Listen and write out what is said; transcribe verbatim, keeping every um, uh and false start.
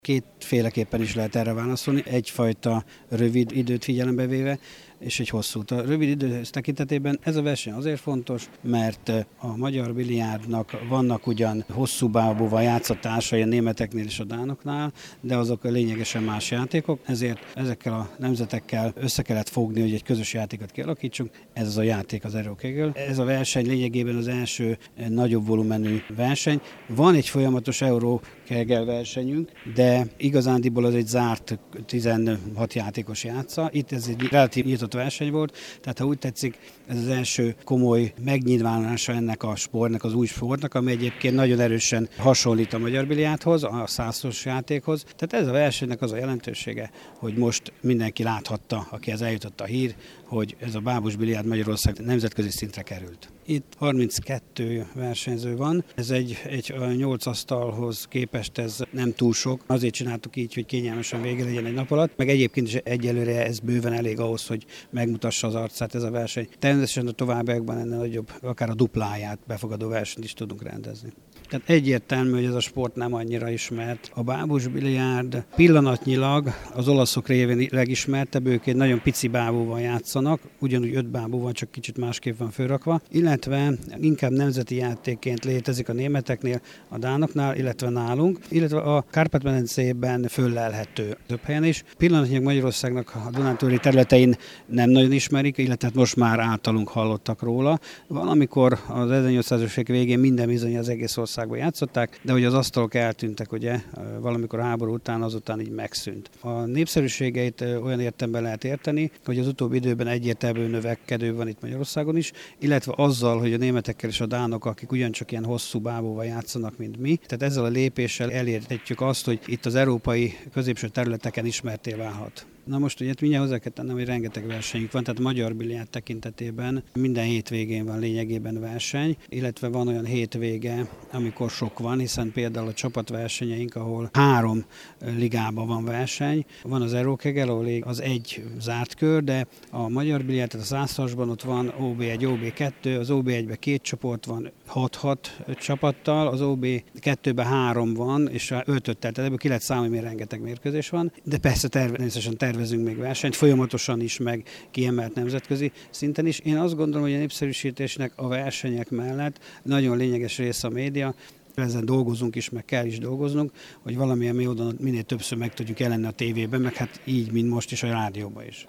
Kétféleképpen is lehet erre válaszolni, egyfajta rövid időt figyelembe véve, és egy hosszút. A rövid idő tekintetében ez a verseny azért fontos, mert a magyar biliárdnak vannak ugyan hosszú bábúval játszott társai a németeknél és a dánoknál, de azok lényegesen más játékok, ezért ezekkel a nemzetekkel össze kellett fogni, hogy egy közös játékot kialakítsunk. Ez az a játék, az Eurokegel. Ez a verseny lényegében az első nagyobb volumenű verseny. Van egy folyamatos Eurokegel versenyünk, de igazándiból az egy zárt tizenhat játékos játsza. Itt ez egy relatív nyitott verseny volt, tehát ha úgy tetszik, ez az első komoly megnyilvánulása ennek a sportnak, az új sportnak, ami egyébként nagyon erősen hasonlít a magyar biliárdhoz, a százszoros játékhoz. Tehát ez a versenynek az a jelentősége, hogy most mindenki láthatta, akihez eljutott a hír, hogy ez a bábus biliárd Magyarország nemzetközi szintre került. Itt harminckettő versenyző van, ez egy, egy nyolc asztalhoz képest ez nem túl sok. Azért csináltuk így, hogy kényelmesen vége legyen egy nap alatt, meg egyébként is egyelőre ez bőven elég ahhoz, hogy megmutassa az arcát ez a verseny. Természetesen a továbbiakban ennél nagyobb, akár a dupláját befogadó versenyt is tudunk rendezni. Tehát egyértelmű, hogy ez a sport nem annyira ismert. A bábus biliárd pillanatnyilag az olaszok révén legismertebb, ők egy nagyon pici bábúval játszanak, ugyanúgy öt bábú van, csak kicsit másképp van fölrakva, illetve inkább nemzeti játékként létezik a németeknél, a dánoknál, illetve nálunk, illetve a Kárpát-medencében föllelhető több helyen is. Pillanatnyilag Magyarországnak a Dunántúli területein nem nagyon ismerik, illetve most már általunk hallottak róla. Valamikor az ezernyolcszázas évek végén minden bizony az egész ország játszották, de hogy az asztalok eltűntek, ugye, valamikor a háború után, azután így megszűnt. A népszerűségeit olyan értelemben lehet érteni, hogy az utóbbi időben egyértelmű növekedő van itt Magyarországon is, illetve azzal, hogy a németekkel és a dánok, akik ugyancsak ilyen hosszú bábúval játszanak, mint mi, tehát ezzel a lépéssel elérhetjük azt, hogy itt az európai középső területeken ismertté válhat. Na most ugye mindjárt hozzá kell tennem, hogy rengeteg versenyünk van, tehát a magyar biliárd tekintetében minden hétvégén van lényegében verseny, illetve van olyan hétvége, amikor sok van, hiszen például a csapatversenyeink, ahol három ligában van verseny, van az Eurokegel, ahol az egy zárt kör, de a magyar biliárd, tehát a százasban ott van ó bé egy, ó bé kettő, az ó bé egyben két csoport van, hat-hat csapattal, az ó bé kettőben három van, és öt-öt, tehát ebből ki lehet számolni, hogy rengeteg mérkőzés van, de persze természetesen tervezünk még versenyt, folyamatosan is, meg kiemelt nemzetközi szinten is. Én azt gondolom, hogy a népszerűsítésnek a versenyek mellett nagyon lényeges része a média, ezen dolgozunk is, meg kell is dolgoznunk, hogy valamilyen módon minél többször meg tudjuk jelenni a tévében, meg hát így, mint most is a rádióban is.